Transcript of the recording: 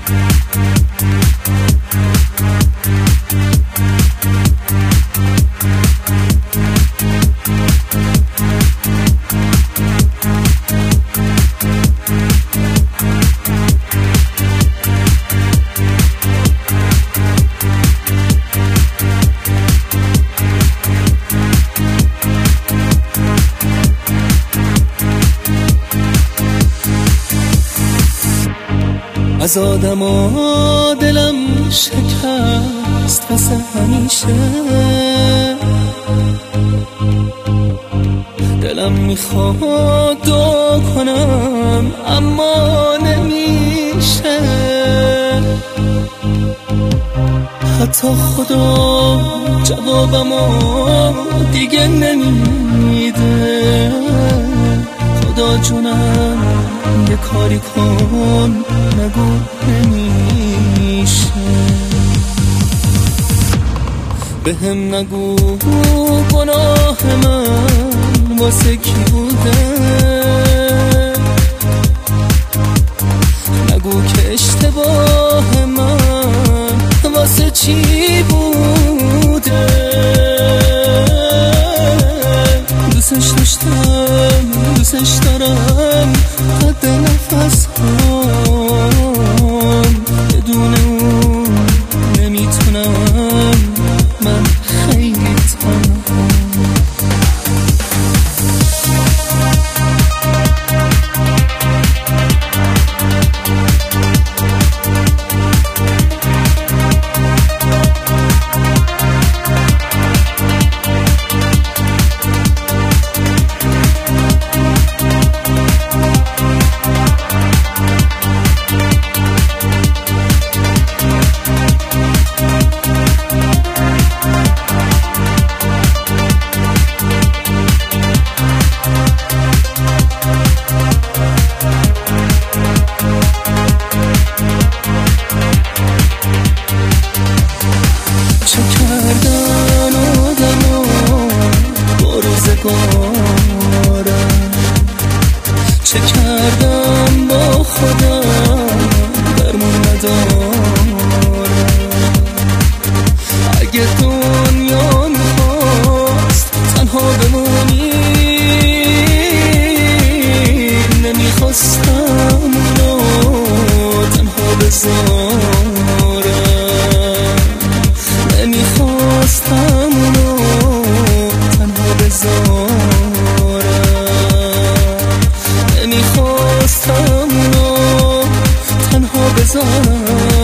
از آدما دلم شکست واسه همیشه، دلم میخواد دعا کنم اما نمیشه، حتی خدا جوابمو دیگه نمیده. خدا جونم یه کاری کن، نگو نمیشه، بهم نگو گناه من واسه کی بوده، نگو که اشتباه من واسه چی بوده. دوستش داشتم، دوستش دارم، قد نفس بدون اون نمیتونم، من خیلی تنها. چه کردم با خودم درمون ندارم. اگه دنیا میخواست تنها بمونی، نمیخواستم اونو تنها بذارم، نمیخواستم اونو تنها بذارم، نمیخواستم اونو تنها بذارم.